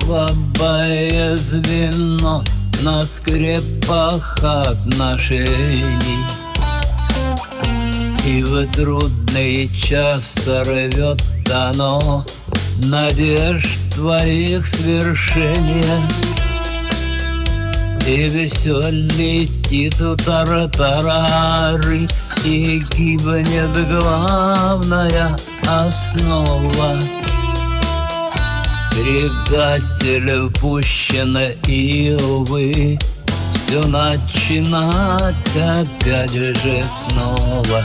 слабое звено на скрепах отношений, и в трудный час сорвет оно надежд твоих свершения. И все летит в тартарары, и гибнет главная основа. Предатель пущен, и, увы, все начинать опять же снова.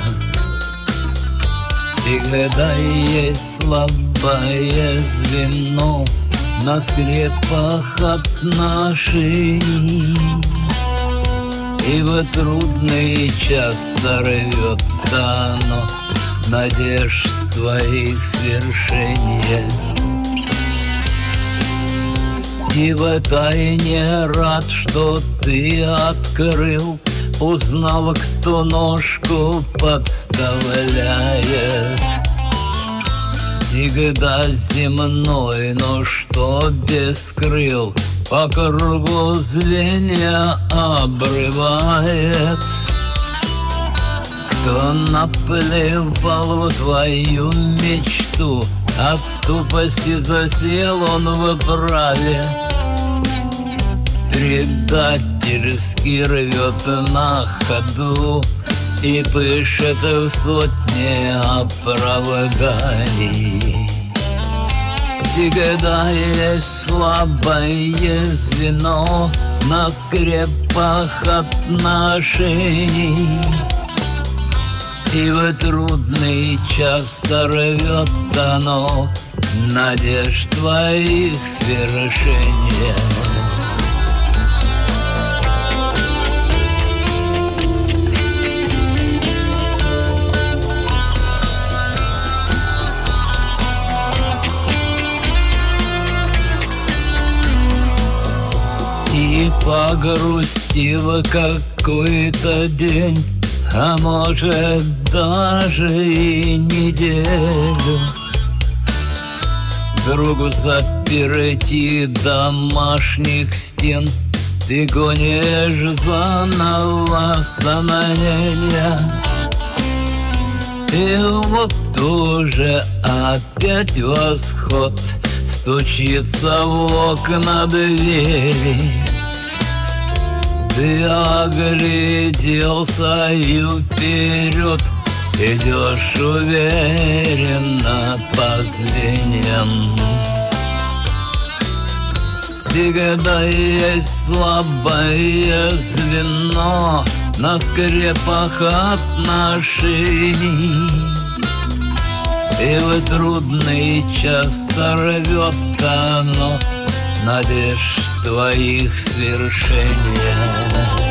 Всегда есть слабое звено на скрепах отношений, и в трудный час сорвет оно надежд твоих свершения. И в тайне рад, что ты открыл, узнав, кто ножку подставляет. Всегда земной, но что без крыл, по кругу звенья обрывает. Кто наплевал в твою мечту, от тупости засел он в праве. Предательски рвет на ходу и пышет в сотни оправданий. Всегда есть слабое звено на скрепах отношений, и в трудный час сорвет оно надежд твоих свершения. И погрустив какой-то день, а может даже и неделю, вдруг заперти домашних стен ты гонишь заново сомнения. И вот уже опять восход стучится в окна двери. Ты огляделся и вперед идешь уверенно по звеньям. Всегда есть слабое звено на скрепах отношений, и в трудный час сорвет оно надежд твоих свершения.